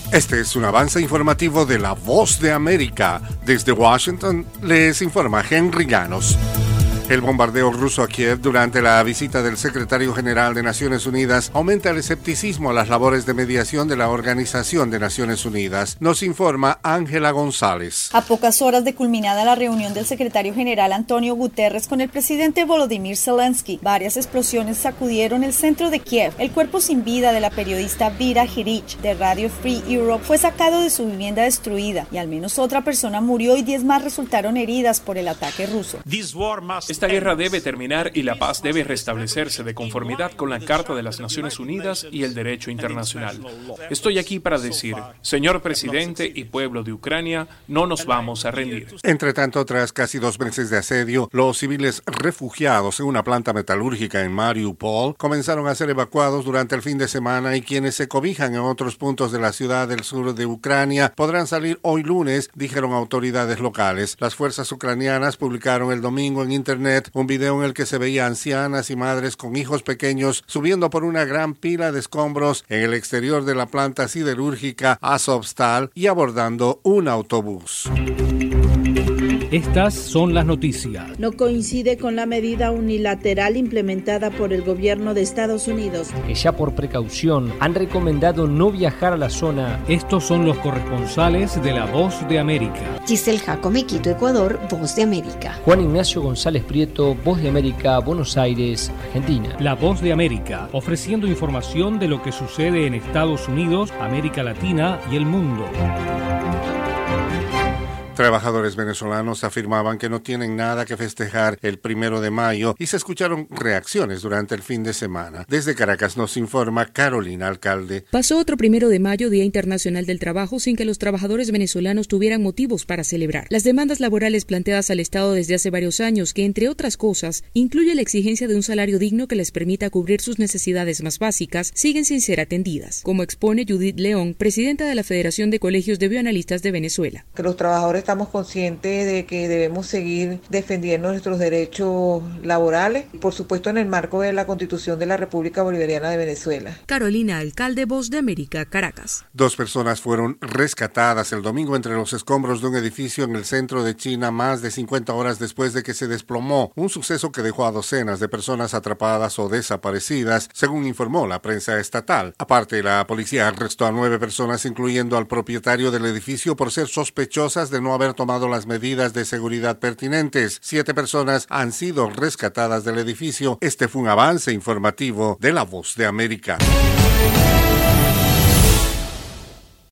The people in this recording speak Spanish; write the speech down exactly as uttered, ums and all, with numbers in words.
Este es un avance informativo de La Voz de América. Desde Washington les informa Henry Llanos. El bombardeo ruso a Kiev durante la visita del secretario general de Naciones Unidas aumenta el escepticismo a las labores de mediación de la Organización de Naciones Unidas. Nos informa Ángela González. A pocas horas de culminada la reunión del secretario general Antonio Guterres con el presidente Volodymyr Zelensky, varias explosiones sacudieron el centro de Kiev. El cuerpo sin vida de la periodista Vera Hirich de Radio Free Europe fue sacado de su vivienda destruida y al menos otra persona murió y diez más resultaron heridas por el ataque ruso. Esta guerra debe terminar y la paz debe restablecerse de conformidad con la Carta de las Naciones Unidas y el derecho internacional. Estoy aquí para decir, señor presidente y pueblo de Ucrania, no nos vamos a rendir. Entre tanto, tras casi dos meses de asedio, los civiles refugiados en una planta metalúrgica en Mariupol comenzaron a ser evacuados durante el fin de semana y quienes se cobijan en otros puntos de la ciudad del sur de Ucrania podrán salir hoy lunes, dijeron autoridades locales. Las fuerzas ucranianas publicaron el domingo en internet un video en el que se veía ancianas y madres con hijos pequeños subiendo por una gran pila de escombros en el exterior de la planta siderúrgica Azovstal y abordando un autobús. Estas son las noticias. No coincide con la medida unilateral implementada por el gobierno de Estados Unidos, que ya por precaución han recomendado no viajar a la zona. Estos son los corresponsales de La Voz de América. Giselle Jacome, Quito, Ecuador, Voz de América. Juan Ignacio González Prieto, Voz de América, Buenos Aires, Argentina. La Voz de América, ofreciendo información de lo que sucede en Estados Unidos, América Latina y el mundo. Trabajadores venezolanos afirmaban que no tienen nada que festejar el primero de mayo y se escucharon reacciones durante el fin de semana. Desde Caracas nos informa Carolina Alcalde. Pasó otro primero de mayo, Día Internacional del Trabajo, sin que los trabajadores venezolanos tuvieran motivos para celebrar. Las demandas laborales planteadas al Estado desde hace varios años, que entre otras cosas incluye la exigencia de un salario digno que les permita cubrir sus necesidades más básicas, siguen sin ser atendidas, como expone Judith León, presidenta de la Federación de Colegios de Bioanalistas de Venezuela. Que los trabajadores estamos conscientes de que debemos seguir defendiendo nuestros derechos laborales, por supuesto en el marco de la Constitución de la República Bolivariana de Venezuela. Carolina Alcalde, Voz de América, Caracas. Dos personas fueron rescatadas el domingo entre los escombros de un edificio en el centro de China más de cincuenta horas después de que se desplomó, un suceso que dejó a docenas de personas atrapadas o desaparecidas, según informó la prensa estatal. Aparte, la policía arrestó a nueve personas, incluyendo al propietario del edificio, por ser sospechosas de no haber tomado las medidas de seguridad pertinentes. Siete personas han sido rescatadas del edificio. Este fue un avance informativo de La Voz de América.